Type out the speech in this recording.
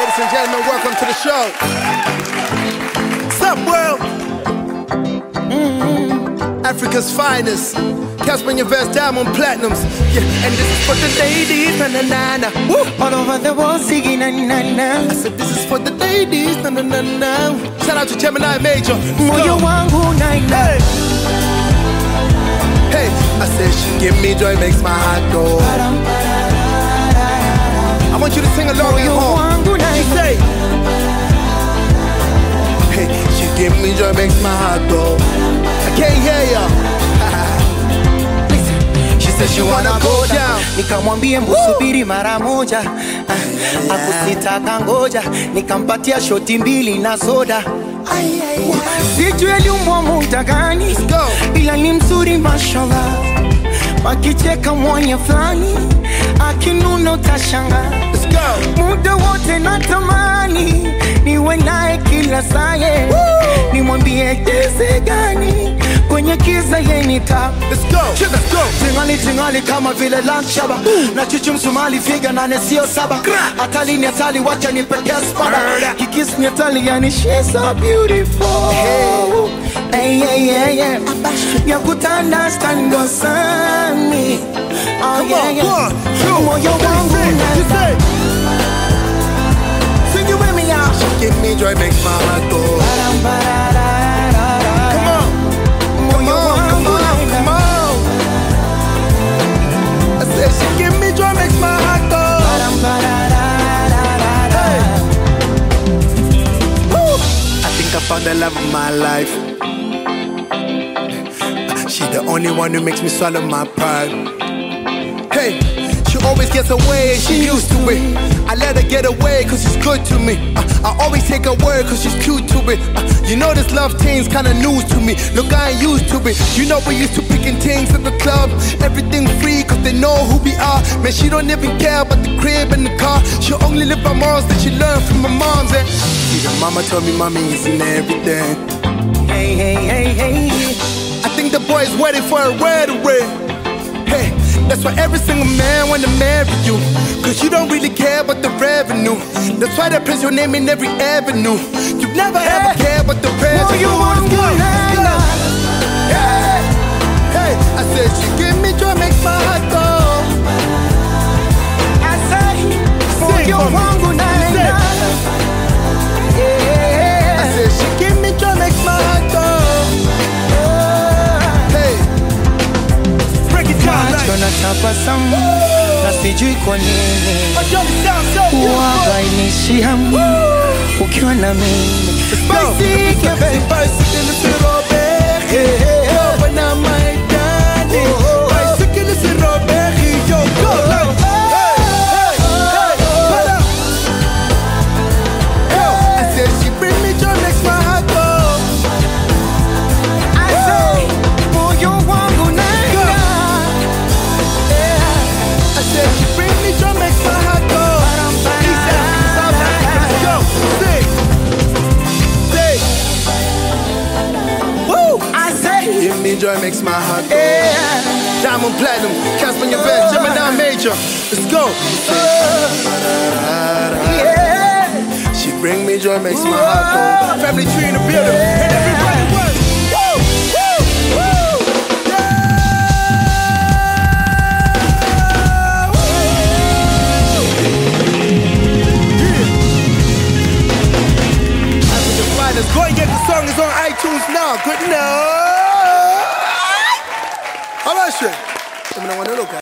Ladies and gentlemen, welcome to the show. What's up, world? Africa's finest. Casper Nyovest Diamond Platinums. Yeah, and this is for the ladies, na-na-na-na. Woo! All over the world singing na-na-na. I said this is for the ladies, na-na-na-na. Shout out to Gemini Major. Moyo wangu na-na. Hey, I said she give me joy, makes my heart go. I want you to sing along at home. You say, hey, she give me joy, makes my heart go. I can't hear ya. She said she wanna go down. Nikamwambie msubiri mara moja. Akusitaka ngoja. Nikampatia shoti mbili na soda. Sijui aliumwa muda gani, ila ni mzuri mashallah. Wakicheka mwenye flani, akinuna utashanga. Muda wote natamani niwe naye kila saa. Nimwambie tese gani kwenye kiza yenita. Tingali tingali kama vile Lanshaba. Na chuchu msumali figa na nesio saba. Atali ni atali wacha ni peke spada. Kikis ni atali yani she's so beautiful. Hey, hey, hey, yeah. Ya kutanda stando sami. Oh yeah, yeah. Moyo wangu na. Sing it with me now. She give me joy, makes my heart go. Come on. Come on, come on, come on. I said she give me joy, makes my heart go. Hey. Woo. I think I found the love of my life. She the only one who makes me swallow my pride. Hey, she always gets away, she used to it. I let her get away cause she's good to me. I always take her word cause she's cute to it. You know this love thing's kinda news to me. Look, I ain't used to it. You know we used to picking things at the club. Everything free cause they know who we are. Man, she don't even care about the crib and the car. She only live by morals that she learned from her moms. And see, the mama told me mommy isn't everything. Hey, hey, hey, hey. I think the boy's waiting for a word away. Hey, that's why every single man wanna marry you. Cause you don't really care about the revenue. That's why they place your name in every avenue. You never ever care about the revenue. You want hey, hey, I said she give me joy, makes my heart go. I say, you want I said she give me joy, makes my heart go. Tabasamu na sijui kwa nini wabainishi hamu ukiwa na mimi. Joy makes my heart go. Diamond Platinum, Casper Nyovest, Gemini Major. Let's go. She bring me joy, makes my heart go. Family tree in the building, and everybody work. Go and get the song, it's on iTunes now. Good enough. How about you?